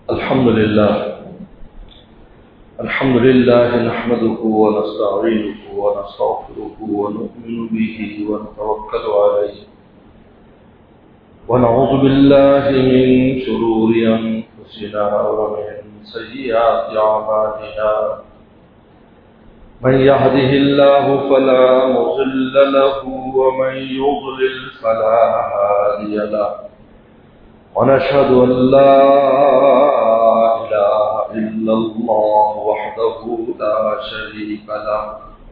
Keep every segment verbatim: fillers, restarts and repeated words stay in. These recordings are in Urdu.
الحمد لله الحمد لله نحمده ونستعينه ونستغفره ونؤمن به ونتوكل عليه ونعوذ بالله من شرور أنفسنا ومن سيئات أعمالنا من يهده الله فلا مضل له ومن يضلل فلا هادي له ونشهد أن لا إله إلا الله وحده لا شريك له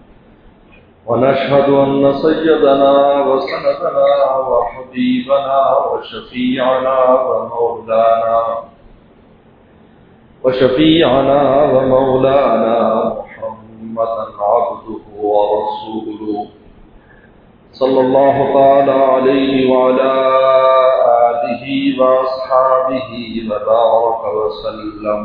ونشهد أن سيدنا وسندنا وحبيبنا وشفيعنا ومولانا وشفيعنا ومولانا محمدا عبده ورسوله صلى الله تعالى عليه وعلى آله وأصحابه وبارك وسلم.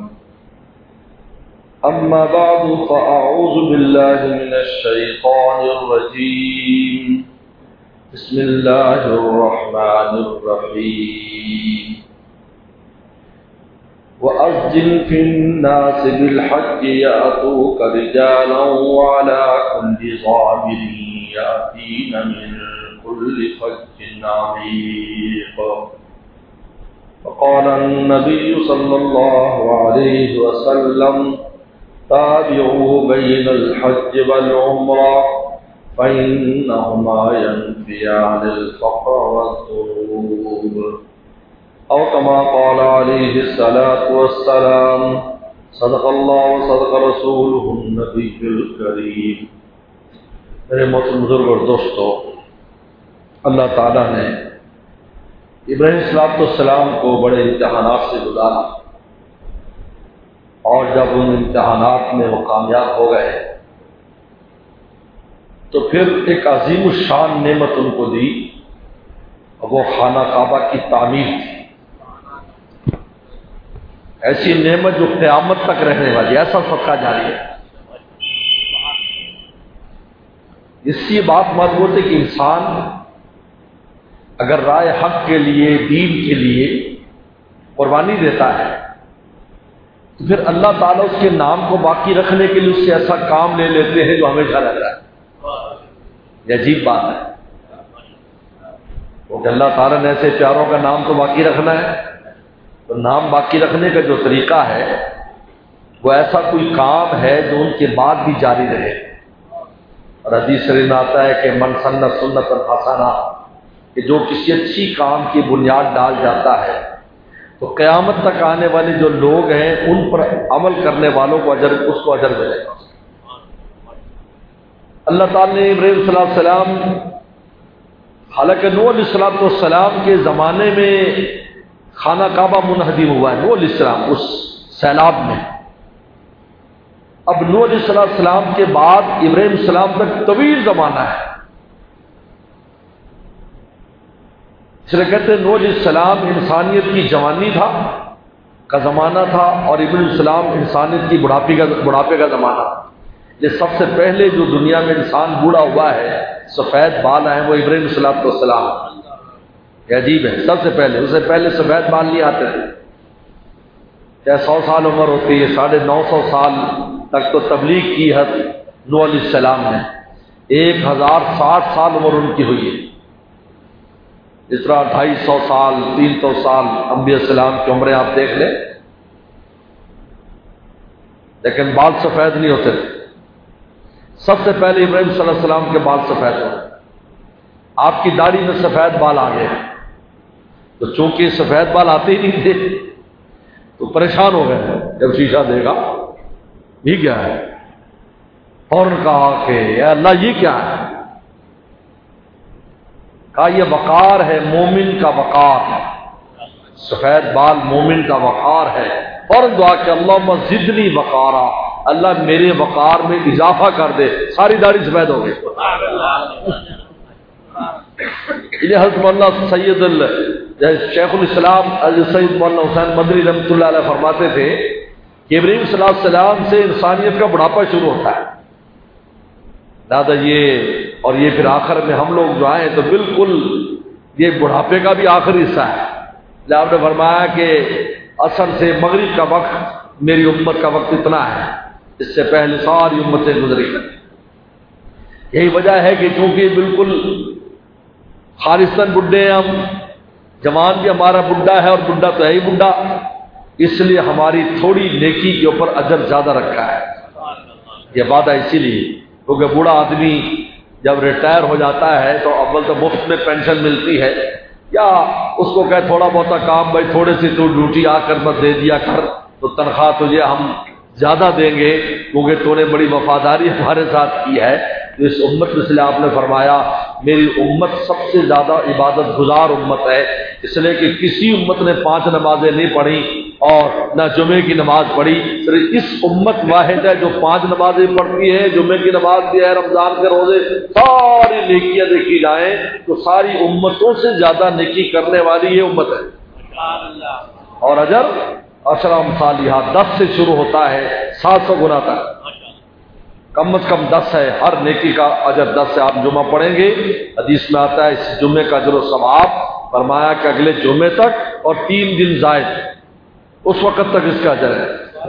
أما بعد فأعوذ بالله من الشيطان الرجيم. بسم الله الرحمن الرحيم. وأذن في الناس بالحج يأتوك رجالا وعلى كل ضامر يأتين من كل فج عميق. وقال النبي صلى الله عليه وسلم تابعوا بين الحج والعمرة فإنهما ينفيان الفقر والذنوب أو كما قال عليه الصلاة والسلام. صدق الله وصدق رسوله النبي الكريم. میرے محترم بزرگ اور دوستو، اللہ تعالیٰ نے ابراہیم صلاۃ السلام کو بڑے امتحانات سے گزارا، اور جب ان امتحانات میں وہ کامیاب ہو گئے تو پھر ایک عظیم الشان نعمت ان کو دی، وہ خانہ کعبہ کی تعمیر تھی. ایسی نعمت جو قیامت تک رہنے والی، ایسا صدقہ جاری ہے. اس سے بات معلوم ہے کہ انسان اگر رائے حق کے لیے، دین کے لیے قربانی دیتا ہے تو پھر اللہ تعالیٰ اس کے نام کو باقی رکھنے کے لیے اس سے ایسا کام لے لیتے ہیں جو ہمیشہ رہتا ہے. یہ عجیب بات ہے کہ اللہ تعالیٰ نے ایسے پیاروں کا نام تو باقی رکھنا ہے، تو نام باقی رکھنے کا جو طریقہ ہے وہ ایسا کوئی کام ہے جو ان کے بعد بھی جاری رہے. اور حدیث شریف میں آتا ہے کہ من سن سنت حسنہ، کہ جو کسی اچھی کام کی بنیاد ڈال جاتا ہے تو قیامت تک آنے والے جو لوگ ہیں ان پر عمل کرنے والوں کو اجر، اس کو اجر ملے گا. اللہ تعالیٰ نے ابراہیم صلی اللہ علیہ وسلم، حالانکہ نوح علیہ السلام والسلام کے زمانے میں خانہ کعبہ منہدم ہوا ہے، نوح علیہ السلام اس سیلاب میں. اب نوح علیہ السلام کے بعد ابراہیم السلام تک طویل زمانہ ہے. اس لیے کہتے ہیں نوح علیہ السلام انسانیت کی جوانی تھا کا زمانہ تھا، اور ابراہیم السلام انسانیت کی بڑھاپے کا بڑھاپے کا زمانہ. یہ سب سے پہلے جو دنیا میں انسان بوڑھا ہوا ہے، سفید بال ہیں، وہ ابراہیم السلام. یہ عجیب ہے، سب سے پہلے، اس سے پہلے سفید بال نہیں آتے تھے. کیا سو سال عمر ہوتی ہے، ساڑھے نو سو سال تک تو تبلیغ کی ہے نوح علیہ السلام نے. ایک ہزار ساٹھ سال عمر ان کی ہوئی ہے. اس طرح ڈھائی سو سال، تین سو سال انبیاء السلام کی عمریں آپ دیکھ لیں، لیکن بال سفید نہیں ہوتے تھے. سب سے پہلے ابراہیم صلی اللہ علیہ وسلم کے بال سفید ہوئے. آپ کی داڑھی میں سفید بال آ گئے، تو چونکہ سفید بال آتے ہی نہیں تھے تو پریشان ہو گئے. جب شیشہ دے گا یہ کیا ہے، فوراً کہا کہ اے اللہ یہ کیا ہے؟ کہا یہ وقار ہے، مومن کا وقار. سفید بال مومن کا وقار ہے. فوراً دعا کہ اللہم زدنی وقارا، اللہ میرے وقار میں اضافہ کر دے. ساری داڑھی سفید ہو گئی. حضرت مولانا سید ال شیخ الاسلام سید مولانا حسین مدنی رحمۃ اللہ علیہ فرماتے تھے کہ ابراہیم صلی اللہ علیہ وسلم سے انسانیت کا بڑھاپا شروع ہوتا ہے. دادا یہ اور یہ پھر آخر میں ہم لوگ جو آئے تو بالکل یہ بڑھاپے کا بھی آخری حصہ ہے. آپ نے فرمایا کہ عصر سے مغرب کا وقت میری امت کا وقت اتنا ہے، اس سے پہلے ساری امتیں گزری۔ یہی وجہ ہے کہ چونکہ بالکل خالصاً بڈھے ہیں ہم، جوان بھی ہمارا بڈھا ہے اور بڈھا تو ہے ہی بڈھا، اس لیے ہماری تھوڑی نیکی کے اوپر اجر زیادہ رکھا ہے۔ یہ وعدہ اسی لیے کیونکہ بوڑھا آدمی جب ریٹائر ہو جاتا ہے تو اول تو مفت میں پینشن ملتی ہے، یا اس کو کہ تھوڑا بہت کام بھائی تھوڑے سی تو ڈیوٹی آ کر بس دے دیا کر، تو تنخواہ تجھے ہم زیادہ دیں گے کیونکہ تو نے بڑی وفاداری ہمارے ساتھ کی ہے۔ تو اس امت میں سے آپ نے فرمایا میری امت سب سے زیادہ عبادت گزار امت ہے، اس لیے کہ کسی امت نے پانچ نمازیں نہیں پڑھی اور نہ جمعے کی نماز پڑھی، صرف اس امت واحد ہے جو پانچ نمازیں پڑھتی ہے، جمعے کی نماز بھی ہے، رمضان کے روزے، ساری نیکیاں دیکھی جائیں تو ساری امتوں سے زیادہ نیکی کرنے والی یہ امت ہے۔ اور اجر عشر امثالھا، دس سے شروع ہوتا ہے سات سو گنا تک، کم از کم دس ہے، ہر نیکی کا اجر دس ہے۔ آپ جمعہ پڑھیں گے، حدیث میں آتا ہے اس جمعے کا اجر و ثواب، فرمایا کہ اگلے جمعے تک اور تین دن زائد اس وقت تک اس کا اجر ہے۔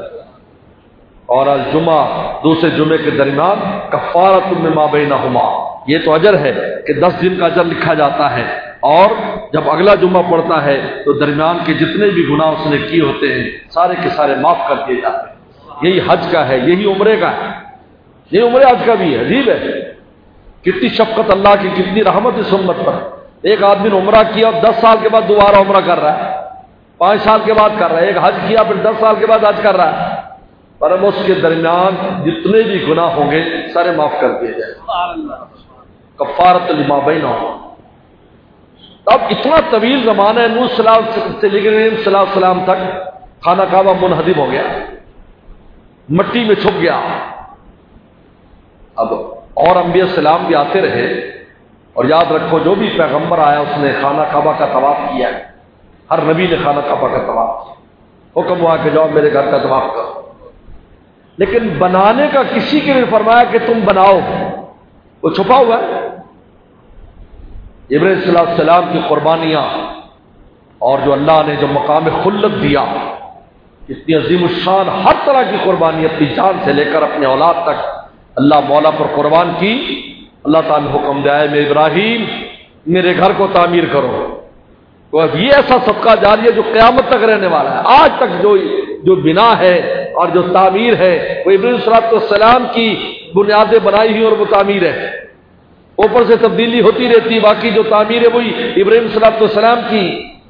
اور الجمعہ دوسرے جمعے کے درمیان کفارۃ مما بینہما، یہ تو اجر ہے کہ دس دن کا اجر لکھا جاتا ہے، اور جب اگلا جمعہ پڑتا ہے تو درمیان کے جتنے بھی گناہ اس نے کیے ہوتے ہیں سارے کے سارے معاف کر دیے جاتے ہیں۔ یہی حج کا ہے، یہی عمرے کا ہے، یہ عمرے حج کا بھی ہے۔ عجیب ہے کتنی شفقت اللہ کی، کتنی رحمت اس امت پر۔ ایک آدمی نے عمرہ کیا اور دس سال کے بعد دوبارہ عمرہ کر رہا ہے، پانچ سال کے بعد کر رہا ہے۔ ایک حج کیا پھر دس سال کے بعد حج کر رہا ہے، پر اب اس کے درمیان جتنے بھی گناہ ہوں گے سارے معاف کر دیے جائیں۔ کفارۃ لما بینہما۔ اب اتنا طویل زمانہ ہے نوح صلی اللہ علیہ وسلم سے لے کر صلی اللہ علیہ وسلم تک خانہ کعبہ منہدم ہو گیا، مٹی میں چھپ گیا۔ اب اور انبیاء السلام بھی آتے رہے، اور یاد رکھو جو بھی پیغمبر آیا اس نے خانہ کعبہ کا طواف کیا ہے، ہر نبی نے خانہ کعبہ کا طواف کیا، حکم ہوا کہ جاؤ میرے گھر کا طواف کرو، لیکن بنانے کا کسی کے لیے فرمایا کہ تم بناؤ، وہ چھپا ہوا ہے۔ ابراہیم صلی اللہ علیہ وسلم کی قربانیاں اور جو اللہ نے جو مقام خلت دیا، اتنی عظیم الشان ہر طرح کی قربانی اپنی جان سے لے کر اپنے اولاد تک اللہ مولا پر قربان کی۔ اللہ تعالیٰ نے حکم دیا ہے میں ابراہیم میرے گھر کو تعمیر کرو، تو اب یہ ایسا صدقہ جاری ہے جو قیامت تک رہنے والا ہے۔ آج تک جو جو بنا ہے اور جو تعمیر ہے وہ ابراہیم صلی اللہ علیہ وسلم کی بنیادیں بنائی ہوئی اور وہ تعمیر ہے، اوپر سے تبدیلی ہوتی رہتی، باقی جو تعمیر ہے وہی ابراہیم صلی اللہ علیہ وسلم کی۔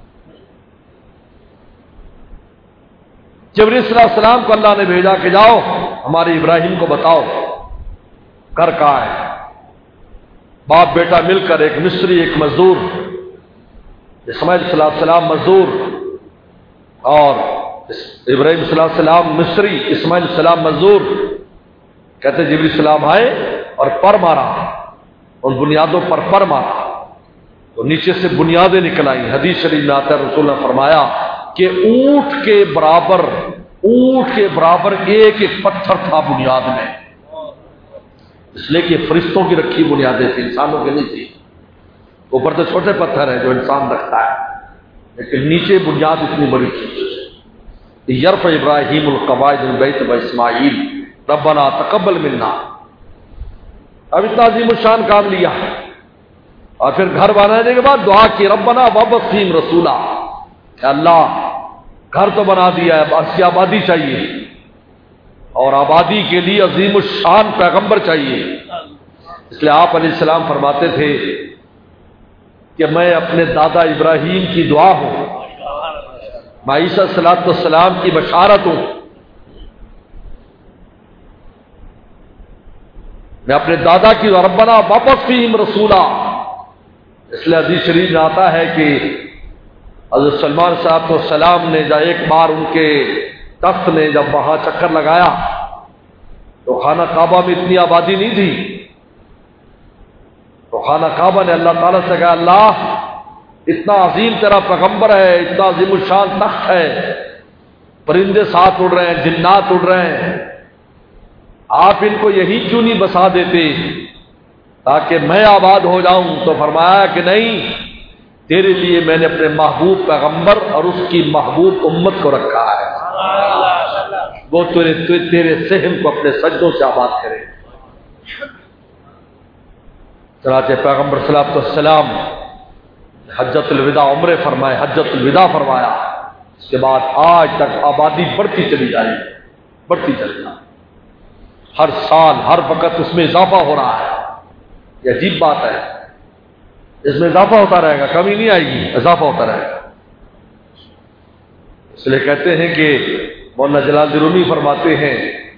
جبرائیل صلی اللہ علیہ وسلم کو اللہ نے بھیجا کہ جاؤ ہمارے ابراہیم کو بتاؤ گھر کہاں ہے۔ باپ بیٹا مل کر، ایک مصری ایک مزدور، اسماعیل صلی اللہ علیہ وسلم مزدور اور ابراہیم صلی اللہ علیہ وسلم مصری، اسماعیل صلی اللہ علیہ وسلم مزدور، کہتے جبرائیل السلام آئے اور پر مارا، ان بنیادوں پر پر مارا تو نیچے سے بنیادیں نکل آئیں۔ حدیث شریف میں آتا ہے رسول نے فرمایا کہ اونٹ کے برابر اونٹ کے برابر ایک ایک پتھر تھا بنیاد میں، اس لیے کہ فرشتوں کی رکھی بنیادیں تھیں، انسانوں کے نہیں تھی۔ اوپر تو چھوٹے پتھر ہیں جو انسان رکھتا ہے، لیکن نیچے بنیاد اتنی بڑی تھی۔ یرفع ابراہیم القواعد من البیت و اسماعیل ربنا تقبل منا، اب اتنا عظیم الشان کام لیا، اور پھر گھر بنانے کے بعد دعا کی ربنا وابعث فیہم رسولا، کہ اللہ گھر تو بنا دیا ہے، بس کی آبادی چاہیے، اور آبادی کے لیے عظیم الشان پیغمبر چاہیے۔ اس لیے آپ علیہ السلام فرماتے تھے کہ میں اپنے دادا ابراہیم کی دعا ہوں، میں عیسیٰ صلاۃ والسلام کی بشارت ہوں، میں اپنے دادا کی ربنا وابعث فیہم رسولا۔ اس لیے حدیث شریف میں آتا ہے کہ حضرت سلمان صاحب تو السلام نے جب ایک بار ان کے تخت نے جب وہاں چکر لگایا تو خانہ کعبہ میں اتنی آبادی نہیں تھی، تو خانہ کعبہ نے اللہ تعالیٰ سے کہا اللہ اتنا عظیم تیرا پیغمبر ہے، اتنا عظیم الشان تخت ہے، پرندے ساتھ اڑ رہے ہیں، جنات اڑ رہے ہیں، آپ ان کو یہی کیوں نہیں بسا دیتے تاکہ میں آباد ہو جاؤں؟ تو فرمایا کہ نہیں، تیرے لیے میں نے اپنے محبوب پیغمبر اور اس کی محبوب امت کو رکھا ہے، وہ تیرے تیرے صحن کو اپنے سجدوں سے آباد کرے۔ چنانچہ پیغمبر صلی اللہ علیہ وسلم حجۃ الوداع عمرے فرمائے، حجۃ الوداع فرمایا، اس کے بعد آج تک آبادی بڑھتی چلی جا رہی ہے، بڑھتی چلی جا رہی ہے، ہر سال ہر وقت اس میں اضافہ ہو رہا ہے۔ یہ عجیب بات ہے، اس میں اضافہ ہوتا رہے گا، کمی نہیں آئے گی، اضافہ ہوتا رہے گا۔ اس لیے کہتے ہیں کہ مولانا جلال الدین رومی فرماتے ہیں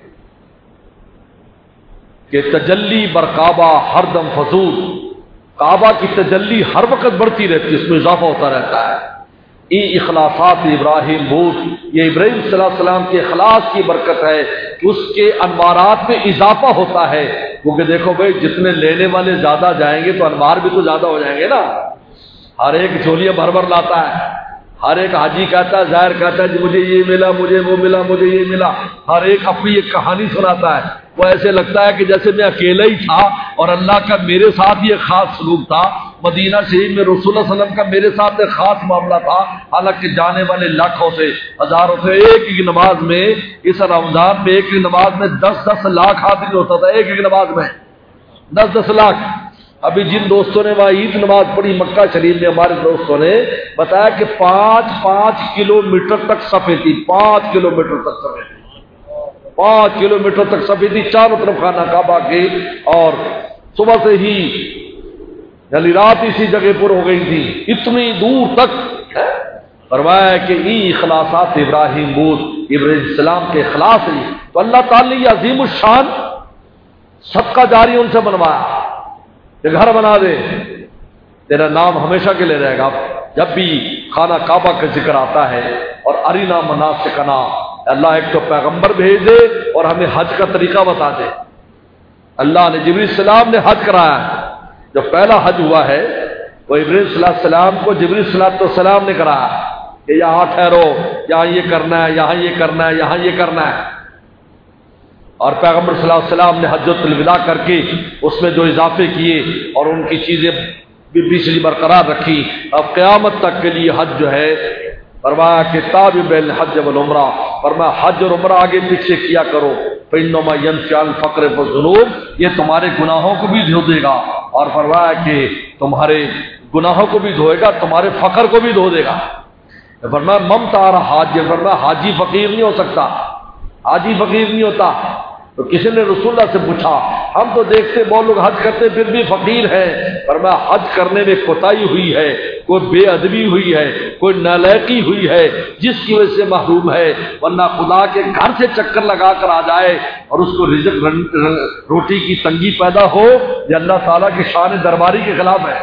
کہ تجلی بر کعبہ ہر دم فضول، کعبہ کی تجلی ہر وقت بڑھتی رہتی ہے، اس میں اضافہ ہوتا رہتا ہے۔ ای اخلاصات ابراہیم بود، یہ ابراہیم صلی اللہ علیہ وسلم کے اخلاص کی برکت ہے کہ اس کے انوارات میں اضافہ ہوتا ہے، کیونکہ دیکھو بھائی جتنے لینے والے زیادہ جائیں گے تو انوار بھی تو زیادہ ہو جائیں گے نا۔ ہر ایک جھولیاں بھر بھر لاتا ہے، ہر ایک حاجی کہتا ہے، ظاہر کہتا ہے جی مجھے یہ ملا، مجھے وہ ملا، مجھے یہ ملا، ہر ایک اپنی ایک کہانی سناتا ہے۔ وہ ایسے لگتا ہے کہ جیسے میں اکیلا ہی تھا اور اللہ کا میرے ساتھ یہ خاص سلوک تھا، مدینہ شریف میں رسول اللہ صلی اللہ علیہ وسلم کا میرے ساتھ ایک خاص معاملہ تھا، حالانکہ جانے والے لاکھوں سے ہزاروں سے ایک ایک نماز میں، اس رمضان میں ایک ایک نماز میں دس دس لاکھ حاضری ہوتا تھا، ایک ایک نماز میں دس دس لاکھ۔ ابھی جن دوستوں نے وہاں عید نماز پڑھی مکہ شریف میں، ہمارے دوستوں نے بتایا کہ پانچ پانچ کلو میٹر تک صفے تھی، پانچ کلو میٹر تک صفے تھی، پانچ کلو میٹر تک صفے تھی چاروں طرف خانہ کعبہ کے، اور صبح سے ہی یعنی رات اسی جگہ پر ہو گئی تھی، اتنی دور تک۔ فرمایا کہ ای اخلاصات ابراہیم بود، ابراہیم السلام کے اخلاص ہی تو اللہ تعالی یہ عظیم الشان صدقہ جاری ان سے بنوایا کہ گھر بنا دے، تیرا نام ہمیشہ کے لیے رہے گا۔ جب بھی خانہ کعبہ کا ذکر آتا ہے اور ارینا مناسکنا، اللہ ایک تو پیغمبر بھیج دے اور ہمیں حج کا طریقہ بتا دے۔ اللہ نے جبریل السلام نے حج کرایا ہے، جو پہلا حج ہوا ہے وہ ابراہیم صلی اللہ علیہ وسلم کو جبریل صلی اللہ علیہ وسلم نے کرایا کہ یہاں ٹھہرو، یہاں یہ کرنا ہے، یہاں یہ کرنا ہے، یہاں یہ کرنا ہے۔ اور پیغمبر صلی اللہ علیہ وسلم نے حجۃ الوداع کر کے اس میں جو اضافے کیے اور ان کی چیزیں بیچ برقرار رکھی، اب قیامت تک کے لیے حج جو ہے فرمایا کہ تابع بین الحج والعمرہ، فرمایا حج اور عمرہ آگے پیچھے کیا کرو، فإنما ينفع الفقر والذنوب، یہ تمہارے گناہوں کو بھی دھو دے گا، اور فرمایا کہ تمہارے گناہوں کو بھی دھوئے گا، تمہارے فقر کو بھی دھو دے گا۔ فرمایا ممتا رہا حاج، فرمایا حاجی فقیر نہیں ہو سکتا، حاجی فقیر نہیں ہوتا۔ تو کسی نے رسول اللہ سے پوچھا، ہم تو دیکھتے بہت لوگ حج کرتے پھر بھی فقیر ہیں، فرمایا حج کرنے میں کوتاہی ہوئی ہے، کوئی بے ادبی ہوئی ہے، کوئی نالائقی ہوئی ہے جس کی وجہ سے محروم ہے، ورنہ خدا کے گھر سے چکر لگا کر آ جائے اور اس کو رزق روٹی کی تنگی پیدا ہو، یہ اللہ تعالیٰ کی شان درباری کے خلاف ہے۔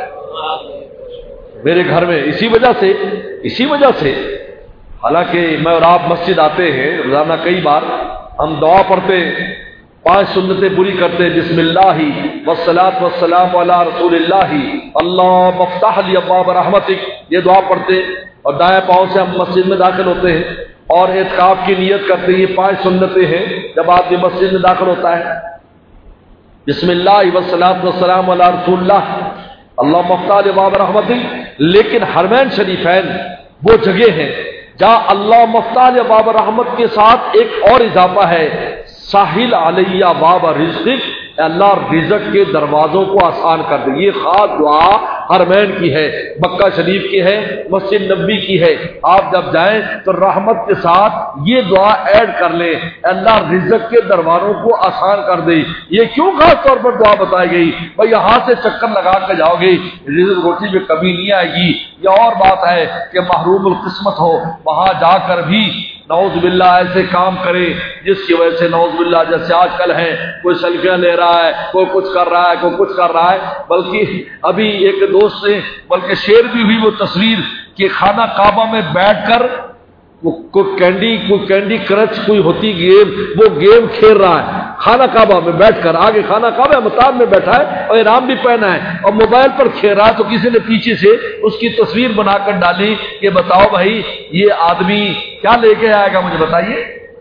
میرے گھر میں اسی وجہ سے اسی وجہ سے حالانکہ میں اور آپ مسجد آتے ہیں روزانہ، کئی بار ہم دعا پڑھتے، پانچ سنتیں پوری کرتے، بسم اللہ والصلاۃ والسلام علی رسول اللہ، اللہم افتح لی ابواب رحمتک، یہ دعا پڑھتے اور دائیں پاؤں سے ہم مسجد میں داخل ہوتے ہیں اور اعتکاف کی نیت کرتے ہیں۔ یہ پانچ سنتیں ہیں جب آدمی مسجد میں داخل ہوتا ہے، بسم اللہ والصلاۃ والسلام علی رسول اللہ، اللہم افتح لی ابواب رحمتک۔ لیکن حرمین شریفین وہ جگہ ہیں جہاں اللہ مفتاح باب رحمت کے ساتھ ایک اور اضافہ ہے، ساحل علیہ باب رزق، اللہ رزق کے دروازوں کو آسان کر دے۔ یہ خاص دعا حرمین کی ہے، مکہ شریف کی ہے، مسجد نبوی کی ہے۔ آپ جب جائیں تو رحمت کے ساتھ یہ دعا ایڈ کر لیں، اللہ رزق کے دروازوں کو آسان کر دے۔ یہ کیوں خاص طور پر دعا بتائی گئی؟ بھائی یہاں سے چکر لگا کے جاؤ گے، رزق روٹی میں کمی نہیں آئے گی۔ یہ اور بات ہے کہ محروم القسمت ہو، وہاں جا کر بھی نعوذ باللہ ایسے کام کرے جس کی وجہ سے نعوذ باللہ جیسے آج کل ہے، کوئی سیلفیاں لے رہا ہے، کوئی کچھ کر رہا ہے، کوئی کچھ کر رہا ہے۔ بلکہ ابھی ایک دوست نے بلکہ شیئر بھی ہوئی وہ تصویر کہ خانہ کعبہ میں بیٹھ کر وہ کوئی کینڈی کوئی کینڈی کرچ کوئی ہوتی گیم، وہ گیم کھیل رہا ہے خانہ کعبہ میں بیٹھ کر، آگے خانہ کعبہ مطاب میں بیٹھا ہے اور احرام بھی پہنا ہے اور موبائل پر کھیل رہا ہے۔ تو کسی نے پیچھے سے اس کی تصویر بنا کر ڈالی کہ بتاؤ بھائی یہ آدمی کیا لے کے آئے گا، مجھے بتائیے۔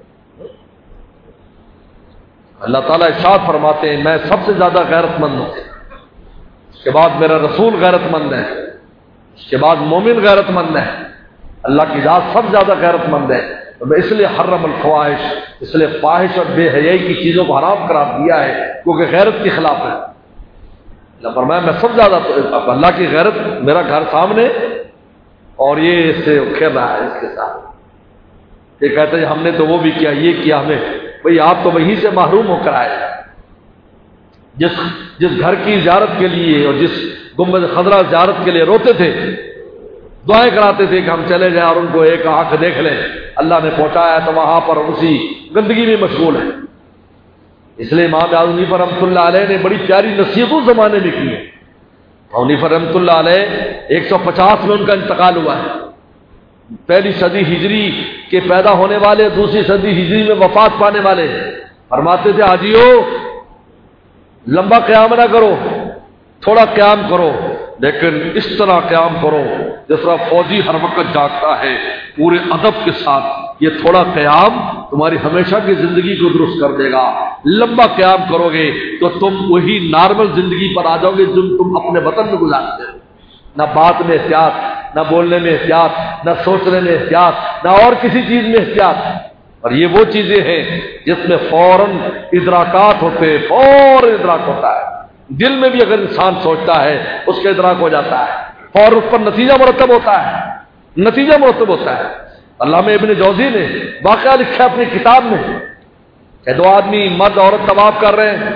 اللہ تعالیٰ ارشاد فرماتے ہیں میں سب سے زیادہ غیرت مند ہوں، اس کے بعد میرا رسول غیرت مند ہے، اس کے بعد مومن غیرت مند ہے، اللہ کی ذات سب زیادہ غیرت مند ہے، تو اس لیے حرم الفواحش، اس لیے فاحش اور بے حیائی کی چیزوں کو حرام قرار دیا ہے، کیونکہ غیرت کے خلاف ہے۔ اللہ فرمایا میں سب زیادہ تو اللہ کی غیرت، میرا گھر سامنے اور یہ اس سے کھیل رہا ہے اس کے ساتھ، یہ کہتے ہیں ہم نے تو وہ بھی کیا، یہ کیا ہمیں، بھئی آپ تو وہیں سے محروم ہو کر آئے۔ جس جس گھر کی زیارت کے لیے اور جس گنبد خضرا زیارت کے لیے روتے تھے، دعائیں کراتے تھے کہ ہم چلے جائیں اور ان کو ایک آنکھ دیکھ لیں، اللہ نے پہنچایا تو وہاں پر اسی گندگی میں مشغول ہے۔ اس لیے امام اعظم حنیفہ رحمۃ اللہ علیہ نے بڑی پیاری نصیحت اس زمانے میں کی ہے۔ حنیفہ رحمۃ اللہ علیہ ایک سو پچاس میں ان کا انتقال ہوا ہے، پہلی صدی ہجری کے پیدا ہونے والے، دوسری صدی ہجری میں وفات پانے والے۔ فرماتے تھے حاجیو لمبا قیام نہ کرو، تھوڑا قیام کرو، لیکن اس طرح قیام کرو جس طرح فوجی ہر وقت جاگتا ہے پورے ادب کے ساتھ۔ یہ تھوڑا قیام تمہاری ہمیشہ کی زندگی کو درست کر دے گا۔ لمبا قیام کرو گے تو تم وہی نارمل زندگی پر آ جاؤ گے جو تم اپنے وطن میں گزارتے ہو، نہ بات میں احتیاط، نہ بولنے میں احتیاط، نہ سوچنے میں احتیاط، نہ اور کسی چیز میں احتیاط۔ اور یہ وہ چیزیں ہیں جس میں فوراً ادراکات ہوتے ہیں، فوراً ادراک ہوتا ہے۔ دل میں بھی اگر انسان سوچتا ہے اس کا ادراک ہو جاتا ہے، اور اس پر نتیجہ مرتب ہوتا ہے، نتیجہ مرتب ہوتا ہے۔ علامہ ابن جوزی نے واقعہ لکھا اپنی کتاب میں کہ دو آدمی مرد عورت طواف کر رہے ہیں،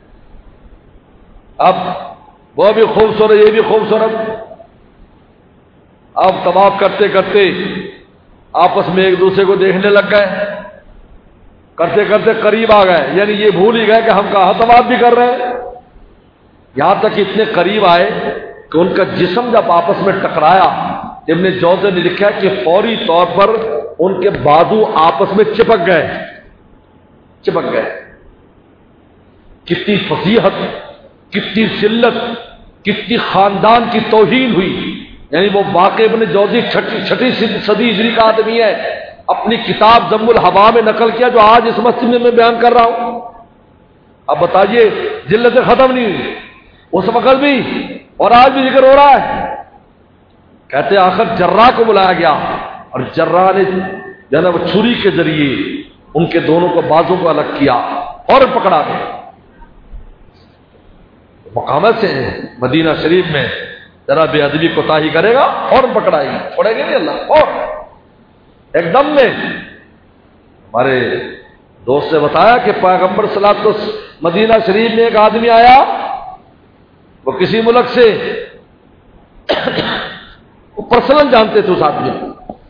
اب وہ بھی خوبصورت یہ بھی خوبصورت، اب طواف کرتے کرتے آپس میں ایک دوسرے کو دیکھنے لگ گئے، کرتے کرتے قریب آ گئے، یعنی یہ بھول ہی گئے کہ ہم کہاں طواف بھی کر رہے ہیں، یہاں تک اتنے قریب آئے کہ ان کا جسم جب آپس میں ٹکرایا، ابن جوزی نے لکھا کہ فوری طور پر ان کے بازو آپس میں چپک گئے چپک گئے کتنی فضیحت، کتنی ذلت، کتنی خاندان کی توہین ہوئی۔ یعنی وہ واقع ابن جوزی چھٹی چھٹی صدی ہجری کا آدمی ہے، اپنی کتاب ضم الحوا میں نقل کیا جو آج اس مسجد میں میں بیان کر رہا ہوں۔ اب بتائیے ذلتیں ختم نہیں ہوئی اس وقت بھی اور آج بھی ذکر ہو رہا ہے۔ کہتے آخر جراح کو بلایا گیا اور جراح نے جناب چھری کے ذریعے ان کے دونوں کو بازو کو الگ کیا اور پکڑا گیا۔ مقامات سے مدینہ شریف میں ذرا بے ادبی کوتاہی کرے گا اور پکڑائے گا، چھوڑے گے نہیں اللہ، اور ایک دم میں۔ ہمارے دوست نے بتایا کہ پیغمبر صلی اللہ علیہ وسلم مدینہ شریف میں ایک آدمی آیا، وہ کسی ملک سے، وہ پرسنل جانتے تھے اس آدمی کو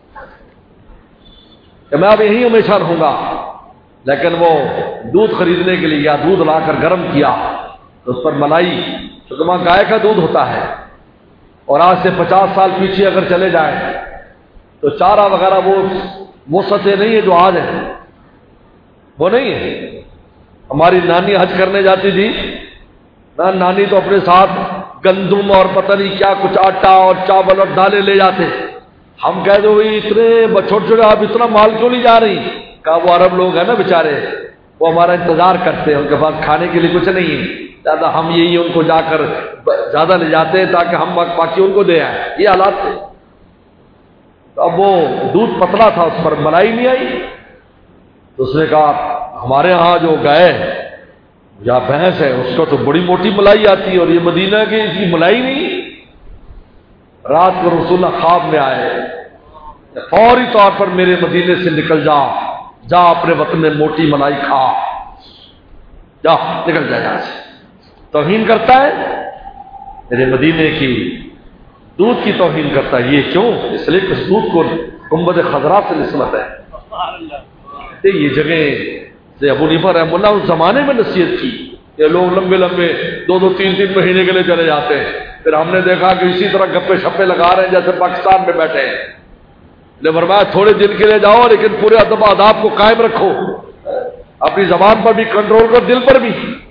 کہ میں اب یہیں ہمیشہ رہوں گا، لیکن وہ دودھ خریدنے کے لیے گیا، دودھ لا کر گرم کیا تو اس پر ملائی، تو وہاں گائے کا دودھ ہوتا ہے، اور آج سے پچاس سال پیچھے اگر چلے جائیں تو چارہ وغیرہ وہ وہ سطح نہیں ہے جو آج ہے، وہ نہیں ہے۔ ہماری نانی حج کرنے جاتی تھی نا، نانی تو اپنے ساتھ گندم اور پتہ نہیں کیا کچھ آٹا اور چاول اور دالیں لے جاتے، ہم کہہ دو بھائی اتنے چھوٹے چھوٹے آپ اتنا مال کیوں نہیں جا رہی؟ کہا وہ عرب لوگ ہیں نا بیچارے، وہ ہمارا انتظار کرتے ہیں، ان کے پاس کھانے کے لیے کچھ نہیں ہے، زیادہ ہم یہی ان کو جا کر زیادہ لے جاتے ہیں تاکہ ہم باقی ان کو دے آئیں، یہ حالات تھے۔ تو اب وہ دودھ پتلا تھا، اس پر ملائی نہیں آئی، تو اس نے کہا ہمارے ہاں جو گائے یا بھینس ہے اس کو تو بڑی موٹی ملائی آتی ہے، اور یہ مدینہ کی اس کی ملائی نہیں۔ رات کو رسول اللہ خواب میں آئے، فوری طور پر میرے مدینے سے نکل جا، جا اپنے وطن میں موٹی ملائی کھا، جا نکل جا یہاں سے، توہین کرتا ہے میرے مدینے کی دودھ کی توہین کرتا ہے۔ یہ کیوں؟ اس لیے کہ اس دودھ کو گنبد خضرا سے نسبت ہے۔ یہ جگہ سے ابو حنیفہ رحمہ اللہ اس زمانے میں نصیحت کی، یہ لوگ لمبے لمبے دو دو تین تین مہینے کے لیے چلے جاتے ہیں، پھر ہم نے دیکھا کہ اسی طرح گپے شپے لگا رہے ہیں جیسے پاکستان میں بیٹھے ہیں۔ نے فرمایا تھوڑے دن کے لیے جاؤ لیکن پورے ادب آداب کو قائم رکھو، اپنی زبان پر بھی کنٹرول کر، دل پر بھی۔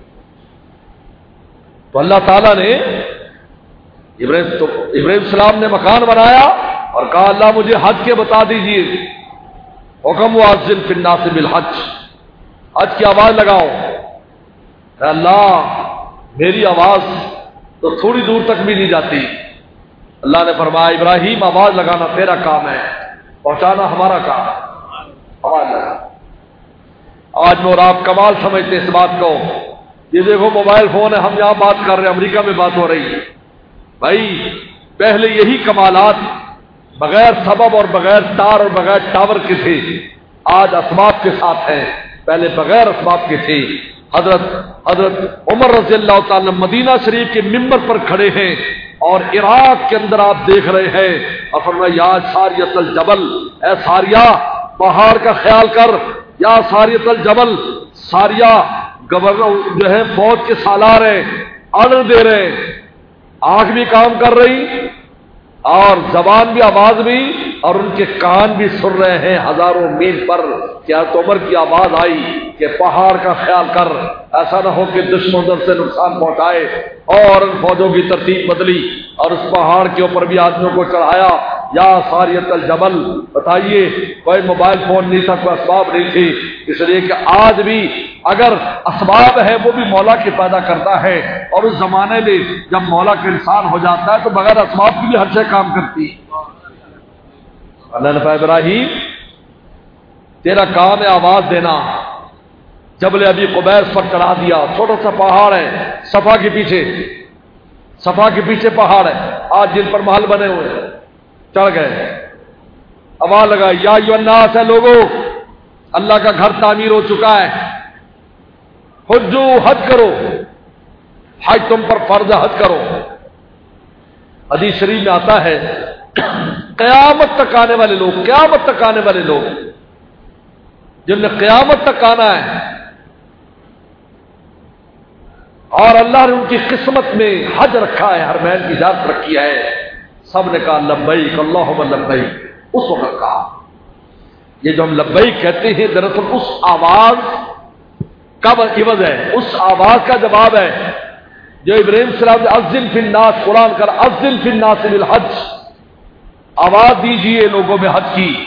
تو اللہ تعالیٰ نے ابراہیم تو ابراہیم السلام نے مکان بنایا اور کہا اللہ مجھے حج کے بتا دیجئے، حکم واذن فی الناس بالحج، حج کی آواز لگاؤ۔ اے اللہ میری آواز تو تھوڑی دور تک بھی نہیں جاتی، اللہ نے فرمایا ابراہیم آواز لگانا تیرا کام ہے، پہنچانا ہمارا کام ہے، آواز لگانا۔ آج میں اور آپ کمال سمجھتے اس بات کو، یہ دیکھو موبائل فون ہے، ہم یہاں بات کر رہے ہیں، امریکہ میں بات ہو رہی ہے۔ بھائی پہلے یہی کمالات بغیر سبب اور بغیر تار اور بغیر ٹاور کے تھے، آج اسباب کے ساتھ ہیں، پہلے بغیر اسباب کے تھے۔ حضرت حضرت عمر رضی اللہ تعالی مدینہ شریف کے ممبر پر کھڑے ہیں اور عراق کے اندر آپ دیکھ رہے ہیں، اور فرمایا یا ساریۃ الجبل، اے ساریہ پہاڑ کا خیال کر، یا ساریۃ الجبل، ساریہ گورنر جو ہے فوج کے سالار ہیں، آرڈر دے رہے ہیں، آنکھ بھی کام کر رہی اور زبان بھی، آواز بھی، اور ان کے کان بھی سن رہے ہیں ہزاروں میل پر کیا تو عمر کی آواز آئی کہ پہاڑ کا خیال کر، ایسا نہ ہو کہ دشمن ادھر سے نقصان پہنچائے، اور ان فوجوں کی ترتیب بدلی اور اس پہاڑ کے اوپر بھی آدمیوں کو چڑھایا، یا ساریۃ الجبل۔ بتائیے کوئی موبائل فون نہیں تھا، کوئی اسباب نہیں تھی، اس لیے کہ آج بھی اگر اسباب ہے وہ بھی مولا کی پیدا کرتا ہے، اور اس زمانے میں جب مولا کا انسان ہو جاتا ہے تو بغیر اسباب کی بھی ہر شے کام کرتی ہے۔ اللہ نے فرمایا ابراہیم تیرا کام ہے آواز دینا۔ جبل ابی قبیس پر چڑھا دیا، چھوٹا سا پہاڑ ہے صفا کے پیچھے، صفا کے پیچھے پہاڑ ہے، آج جن پر محل بنے ہوئے، چڑھ گئے، آواز لگائی یا ایھا الناس، ہے لوگوں اللہ کا گھر تعمیر ہو چکا ہے، حجو حج کرو، حج تم پر فرض ہے، حج کرو۔ حدیث شریف میں آتا ہے قیامت تک آنے والے لوگ، قیامت تک آنے والے لوگ جن نے قیامت تک آنا ہے اور اللہ نے ان کی قسمت میں حج رکھا ہے، حرمین کی اجازت رکھی ہے، سب نے کہا لبیک اللہم لبیک۔ اس وقت کہا، یہ جو ہم لبیک کہتے ہیں دراصل اس آواز کا عوض ہے، اس آواز کا جواب ہے جو ابراہیم صلی اللہ علیہ وسلم اذن فی الناس، قرآن کر اذن فی الناس بالحج، آواز دیجئے لوگوں میں حج کی،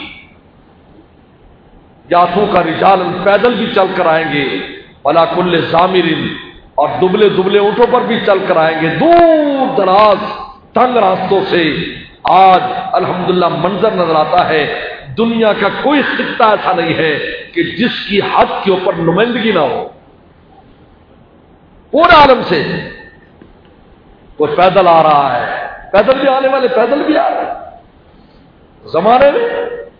یاتو کا رجال، پیدل بھی چل کر آئیں گے، ولا کل ضامر، اور دبلے دبلے اونٹوں پر بھی چل کر آئیں گے، دور دراز تنگ راستوں سے۔ آج الحمدللہ منظر نظر آتا ہے، دنیا کا کوئی خطہ ایسا نہیں ہے کہ جس کی حج کے اوپر نمائندگی نہ ہو، پورے عالم سے کوئی پیدل آ رہا ہے، پیدل بھی آنے والے پیدل بھی آ رہے ہیں زمانے میں۔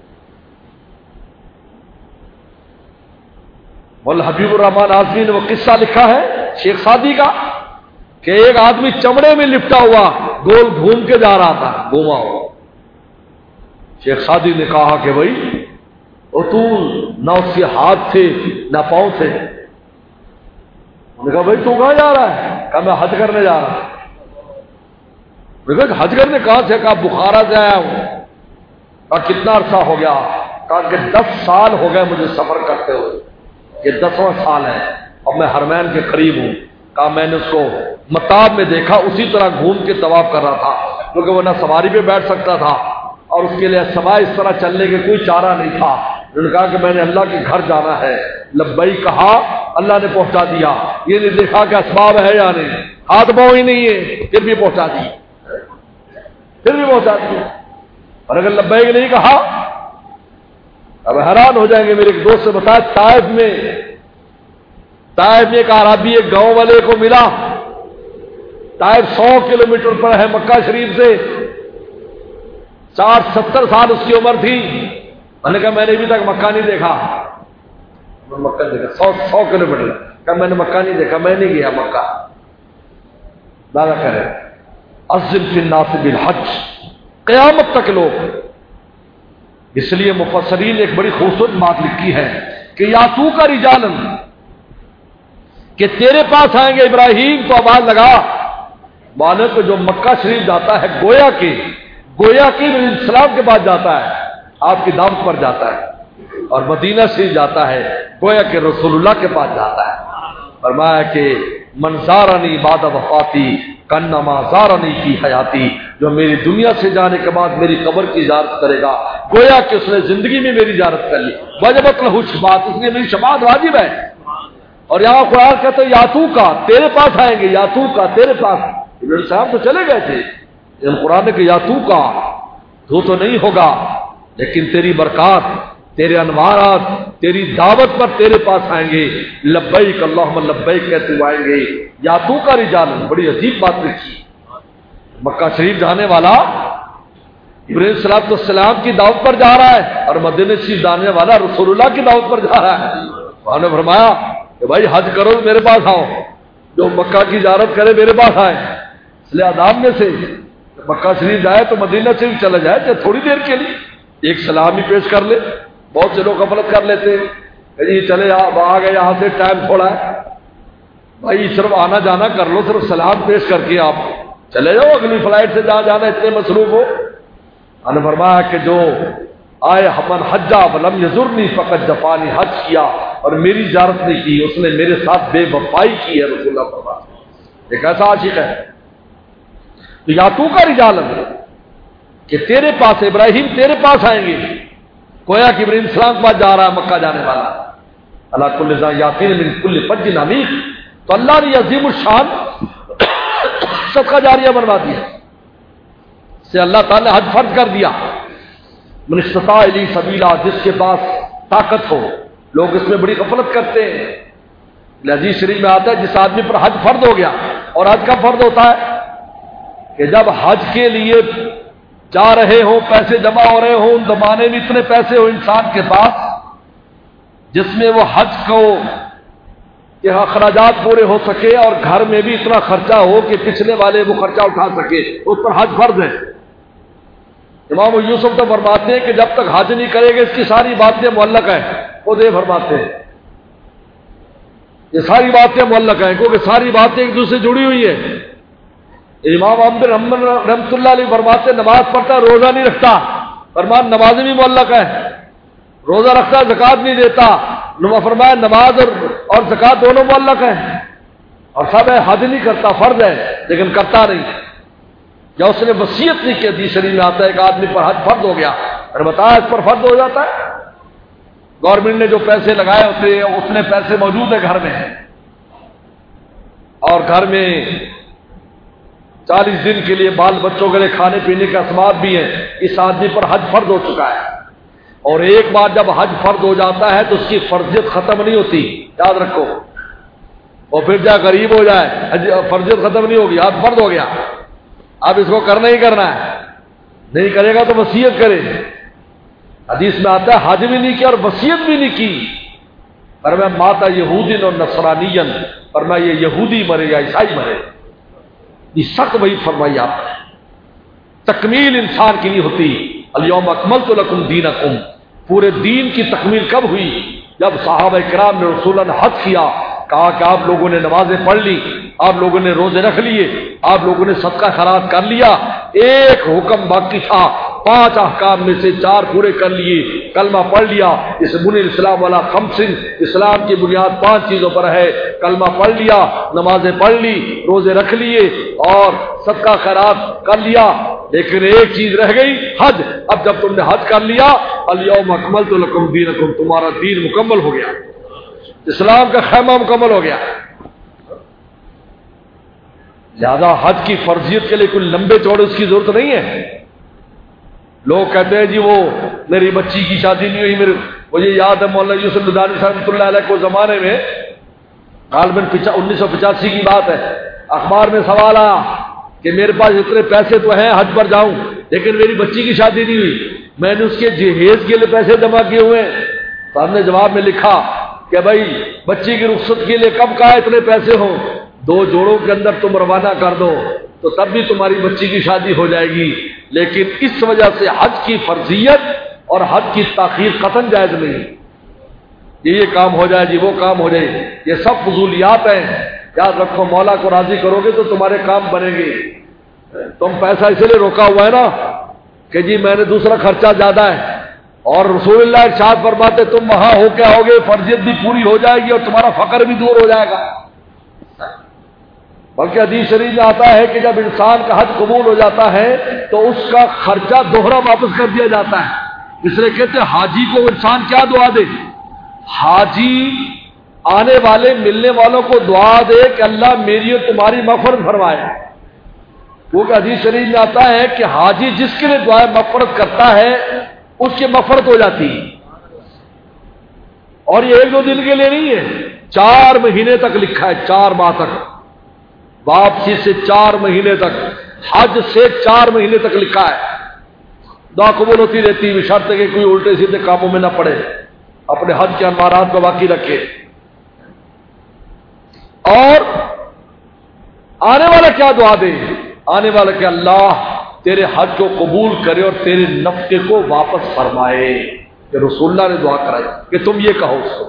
مولانا حبیب الرحمان اعظمی نے وہ قصہ لکھا ہے شیخ سعدی کا کہ ایک آدمی چمڑے میں لپٹا ہوا گول گھوم کے جا رہا تھا، گھوما ہوا۔ شیخ سعدی نے کہا کہ بھائی وہ تو نہ اس کے ہاتھ تھے نہ پاؤں تھے۔ انہوں نے کہا بھائی تو کہاں جا رہا ہے؟ کہا میں حج کرنے جا رہا ہوں۔ انہوں نے کہا حج کرنے کہاں سے؟ کہا بخارا سے آیا ہوں۔ کہا کتنا عرصہ ہو گیا؟ کہا کہ دس سال ہو گئے مجھے سفر کرتے ہوئے، یہ دسواں سال ہے اور میں حرمین کے قریب ہوں۔ کہا میں نے اس کو متاب میں دیکھا، اسی طرح گھوم کے طواف کر رہا تھا، کیونکہ وہ نہ سواری پہ بیٹھ سکتا تھا اور اس کے لیے سوائے اس طرح چلنے کے کوئی چارہ نہیں تھا۔ انہوں نے کہا کہ میں نے اللہ کے گھر جانا ہے، لبیک کہا، اللہ نے پہنچا دیا۔ یہ نہیں دیکھا کہ اسباب ہے یا نہیں، ہاتھ پاؤں ہی نہیں ہے، پھر بھی پہنچا دی، پھر بھی پہنچا دی۔ اور اگر لبیک نہیں کہا اب حیران ہو جائیں گے۔ میرے ایک دوست سے بتایا طائف میں طائف میں ایک عربی ایک گاؤں والے کو ملا، طائف سو کلومیٹر پر ہے مکہ شریف سے، ساٹھ ستر سال اس کی عمر تھی۔ میں نے کہا میں نے ابھی تک مکہ نہیں دیکھا، مکہ نہیں دیکھا، سو سو کلومیٹر۔ کہا میں نے مکہ نہیں دیکھا، میں نہیں گیا مکہ۔ دعویٰ کرے اذن فی الناس بالحج، قیامت تک لوگ۔ اس لیے مفسرین نے ایک بڑی خوبصورت بات لکھی ہے کہ یاتو کا رجالن، کہ تیرے پاس آئیں گے ابراہیم تو آواز لگا۔ مانے تو جو مکہ شریف جاتا ہے گویا کہ گویا کہ نبی السلام کے پاس جاتا ہے، آپ کی دعوت پر جاتا ہے، اور مدینہ شریف جاتا ہے گویا کہ رسول اللہ کے پاس جاتا ہے۔ فرمایا کہ من زارنی بعد وفاتی کانما زارنی فی حیاتی، جو میری دنیا سے جانے کے بعد میری قبر کی زیارت کرے گا گویا کہ اس نے زندگی میں میری زیارت کر لی، وجبت لہ شفاعت، اس لیے میری شفاعت واجب ہے۔ اور یہاں قرآن کہتے ہیں یاتو کا، تیرے پاس آئیں گے، یاتو کا تیرے پاس۔ ابراہیم صاحب تو چلے گئے تھے، لیکن قرآن نے کہ یا تو کا تو تو نہیں ہوگا، لیکن تیری برکات، تیرے انوارات، تیری دعوت پر تیرے پاس آئیں گے، لبیک اللہم لبیک کہتے آئیں گے، یا تو کا رجال۔ بڑی عجیب بات لکھی، مکہ شریف جانے والا ابراہیم صلی اللہ علیہ وسلم کی دعوت پر جا رہا ہے، اور مدینہ شریف جانے والا رسول اللہ کی دعوت پر جا رہا ہے۔ انہوں نے فرمایا کہ بھائی حج کرو تو میرے پاس آؤ، جو مکہ کی زیارت کرے میرے پاس آئے۔ اس لیے آداب میں سے مکہ شریف جائے تو مدینہ شریف چلا جائے، چاہے تھوڑی دیر کے لیے ایک سلام ہی پیش کر لے۔ بہت سے لوگ غفلت کر لیتے ہیں کہ جی چلے آ گئے یہاں سے، ٹائم تھوڑا ہے، بھائی صرف آنا جانا کر لو، صرف سلام پیش کر کے آپ چلے جاؤ اگلی فلائٹ سے جہاں جانا، اتنے مصروف ہو۔ انہوں نے فرمایا کہ جو آئے ہمن حجا ولم یزرنی فقط جفانی، حج کیا اور میری زیارت نہیں کی، اس نے میرے ساتھ بے وفائی کی ہے۔ رسول اللہ فرمایا ایک ایسا عاشق ہے۔ تو یا تو کا رجال کہ تیرے پاس ابراہیم تیرے پاس آئیں گے، گویا کہ ابراہیم السلام کے پاس جا رہا ہے مکہ جانے والا، اللہ کل ذا یاتین من کل فج عمیق۔ تو اللہ نے عظیم الشان صدقہ جاریہ بنوا دیا، سے اللہ تعالی نے حج فرض کر دیا۔ من استطاع الی سبیلا، جس کے پاس طاقت ہو۔ لوگ اس میں بڑی غفلت کرتے ہیں۔ حدیث شریف میں آتا ہے جس آدمی پر حج فرض ہو گیا، اور حج کا فرض ہوتا ہے کہ جب حج کے لیے جا رہے ہوں، پیسے جمع ہو رہے ہوں، زمانے میں اتنے پیسے ہو انسان کے پاس جس میں وہ حج کو کہ اخراجات پورے ہو سکے، اور گھر میں بھی اتنا خرچہ ہو کہ پچھلے والے وہ خرچہ اٹھا سکے، اس پر حج فرض ہے۔ امام یوسف تو فرماتے ہیں کہ جب تک حج نہیں کرے گا اس کی ساری باتیں معلق ہیں، خود یہ فرماتے ہیں یہ ساری باتیں معلق ہیں، کیونکہ ساری باتیں ایک دوسرے سے جڑی ہوئی ہیں۔ امام احمد رحمۃ اللہ علیہ فرماتے نماز پڑھتا روزہ نہیں رکھتا، فرمان نمازیں بھی معلق ہے، روزہ رکھتا زکوٰۃ نہیں دیتا، فرمایا نماز اور اور زکوٰۃ دونوں معلق ہیں، اور سب ہے حج نہیں کرتا، فرض ہے لیکن کرتا نہیں، یا اس نے وصیت نہیں کی۔ حدیث شریف میں آتا ہے کہ آدمی پر حج فرض ہو گیا، اور بتایا اس پر فرض ہو جاتا ہے، گورنمنٹ نے جو پیسے لگائے ہوتے اتنے پیسے موجود ہیں گھر میں، اور گھر میں چالیس دن کے لیے بال بچوں کے لیے کھانے پینے کا اسباب بھی ہیں، اس آدمی پر حج فرض ہو چکا ہے۔ اور ایک بار جب حج فرض ہو جاتا ہے تو اس کی فرضیت ختم نہیں ہوتی، یاد رکھو، اور پھر جا غریب ہو جائے فرضیت ختم نہیں ہوگی، حج فرض ہو گیا، اب اس کو کرنا ہی کرنا ہے، نہیں کرے گا تو وصیت کرے۔ حدیث میں آتا ہے حج بھی نہیں کیا اور وصیت بھی نہیں کی، پر میں ماتا یہودین اور نصرانین، پر میں یہ یہودی مرے یا عیسائی مرے، یہ سخت وہی فرمائی آپ نے۔ تکمیل انسان کی نہیں ہوتی، الیوم اکملت لکم دینکم، پورے دین کی تکمیل کب ہوئی؟ جب صحابہ کرام نے رسول اللہ نے حج کیا، کہا کہ آپ لوگوں نے نمازیں پڑھ لی، آپ لوگوں نے روزے رکھ لیے، آپ لوگوں نے صدقہ خیرات کر لیا، ایک حکم باقی تھا، پانچ احکام میں سے چار پورے کر لیے، کلمہ پڑھ لیا، اس بنی الاسلام والا خمسن، اسلام کی بنیاد پانچ چیزوں پر ہے، کلمہ پڑھ لیا، نمازیں پڑھ لی، روزے رکھ لیے اور صدقہ خیرات کر لیا، لیکن ایک چیز رہ گئی، حج۔ اب جب تم نے حج کر لیا، الیوم اکملت لکم دینکم، تمہارا دین مکمل ہو گیا، اسلام کا خیمہ مکمل ہو گیا۔ لہذا حج کی فرضیت کے لیے کوئی لمبے چوڑے اس کی ضرورت نہیں ہے۔ لوگ کہتے ہیں جی وہ میری بچی کی شادی نہیں ہوئی، میرے مجھے یاد ہے مولانا یوسف ندانی صاحب رحمۃ اللہ علیہ کو زمانے میں غالباً انیس سو پچاسی کی بات ہے، اخبار میں سوال آیا کہ میرے پاس اتنے پیسے تو ہیں حج پر جاؤں، لیکن میری بچی کی شادی نہیں ہوئی، میں نے اس کے جہیز کے لیے پیسے جمع کیے ہوئے ہیں۔ تو ہم نے جواب میں لکھا کہ بھائی بچی کی رخصت کے لیے کب کہا اتنے پیسے ہوں، دو جوڑوں کے اندر تم روانہ کر دو تو تب بھی تمہاری بچی کی شادی ہو جائے گی۔ لیکن اس وجہ سے حج کی فرضیت اور حج کی تاخیر قطعاً جائز نہیں، یہ یہ کام ہو جائے جی وہ کام ہو جائے، یہ سب فضولیات ہیں۔ یاد رکھو مولا کو راضی کرو گے تو تمہارے کام بنیں گے۔ تم پیسہ اس لیے روکا ہوا ہے نا کہ جی میں نے دوسرا خرچہ زیادہ ہے، اور رسول اللہ ارشاد فرماتے تم وہاں ہو کے آؤ گے، فرضیت بھی پوری ہو جائے گی اور تمہارا فقر بھی دور ہو جائے گا۔ بلکہ حدیث شریف میں آتا ہے کہ جب انسان کا حج قبول ہو جاتا ہے تو اس کا خرچہ دوہرا واپس کر دیا جاتا ہے۔ اس لیے کہتے ہیں حاجی کو انسان کیا دعا دے، حاجی آنے والے ملنے والوں کو دعا دے کہ اللہ میری اور تمہاری مغفرت فرمائے۔ وہ کہ حدیث شریف میں آتا ہے کہ حاجی جس کے لیے دعائیں مغفرت کرتا ہے اس کی مغفرت ہو جاتی ہے، اور یہ ایک دو دن کے لیے نہیں ہے، چار مہینے تک لکھا ہے، چار ماہ تک، واپسی سے چار مہینے تک، حج سے چار مہینے تک لکھا ہے۔ دعا قبول ہوتی رہتی ہے، شرط ہے کہ کوئی الٹے سیدھے کاموں میں نہ پڑے، اپنے حج کے انوارات کو باقی رکھے۔ اور آنے والا کیا دعا دے؟ آنے والا کہ اللہ تیرے حج کو قبول کرے اور تیرے نفقے کو واپس فرمائے، کہ رسول اللہ نے دعا کرائی کہ تم یہ کہو اس کو۔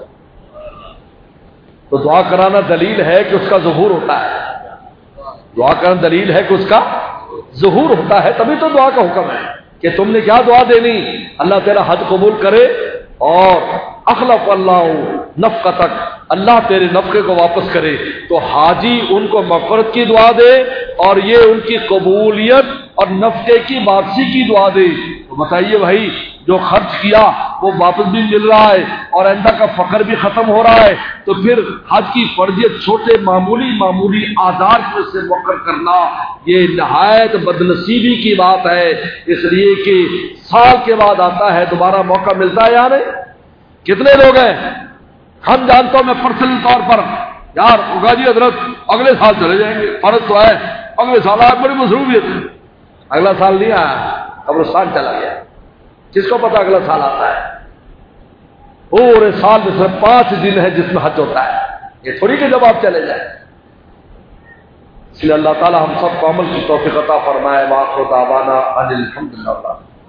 تو دعا کرانا دلیل ہے کہ اس کا ظہور ہوتا ہے، دعا کرانا دلیل ہے کہ اس کا ظہور ہوتا ہے، تبھی تو دعا کا حکم ہے کہ تم نے کیا دعا دینی، اللہ تیرا حج قبول کرے اور اخلف اللہ نفقتک، اللہ تیرے نفقے کو واپس کرے۔ تو حاجی ان کو مغفرت کی دعا دے اور یہ ان کی قبولیت اور نفقے کی واپسی کی دعا دے۔ تو بتائیے بھائی، جو خرچ کیا وہ واپس بھی مل رہا ہے اور آئندہ کا فقر بھی ختم ہو رہا ہے، تو پھر حج کی فرضیت چھوٹے معمولی معمولی آدار میں سے مؤخر کرنا یہ نہایت بدنصیبی کی بات ہے، اس لیے کہ سال کے بعد آتا ہے، دوبارہ موقع ملتا ہے یا نہیں؟ کتنے لوگ ہیں ہم جانتا ہوں میں پرسنل طور پر، یار اگاجی حضرت اگلے سال چلے جائیں گے، فرض تو ہے اگلے سال آئے، بڑی مصروفیت ہے، اگلا سال نہیں آیا، قبرستان چلا گیا، جس کو پتا اگلا سال آتا ہے۔ پورے سال میں صرف پانچ دن ہے جس میں حج ہوتا ہے، یہ تھوڑی کہ جب آپ چلے جائیں۔ اس لیے اللہ تعالی ہم سب کو عمل کی توفیق عطا فرمائے۔ وآخر دعوانا ان الحمد للہ۔